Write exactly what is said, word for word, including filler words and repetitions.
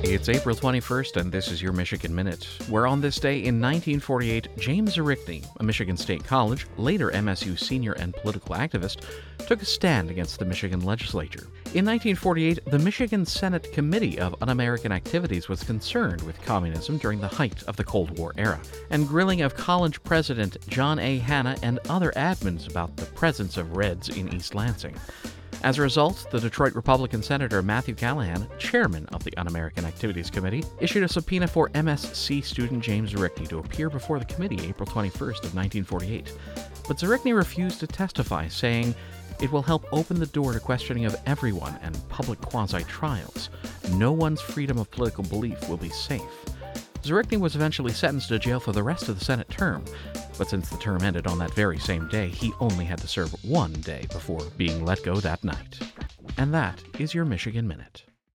It's April twenty-first, and this is your Michigan Minute, where on this day in nineteen forty-eight, James Zarickny, a Michigan State College, later M S U senior and political activist, took a stand against the Michigan legislature. In nineteen forty-eight, the Michigan Senate Committee of Un-American Activities was concerned with communism during the height of the Cold War era, and grilling of college president John A. Hanna and other admins about the presence of Reds in East Lansing. As a result, the Detroit Republican Senator Matthew Callahan, chairman of the Un-American Activities Committee, issued a subpoena for M S C student James Zarickny to appear before the committee April twenty-first of nineteen forty-eight. But Zarickny refused to testify, saying, "It will help open the door to questioning of everyone and public quasi-trials. No one's freedom of political belief will be safe." Zarickny was eventually sentenced to jail for the rest of the Senate term, but since the term ended on that very same day, he only had to serve one day before being let go that night. And that is your Michigan Minute.